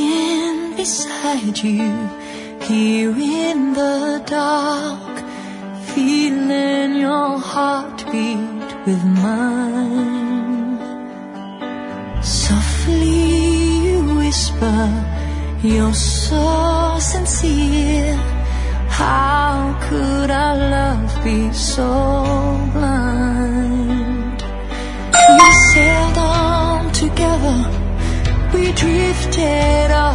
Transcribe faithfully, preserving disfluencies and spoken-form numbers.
lying beside you, here in the dark, feeling your heartbeat with mine. Softly you whisper, you're so sincere. How could our love be so blind? We sailed on together, we drifted off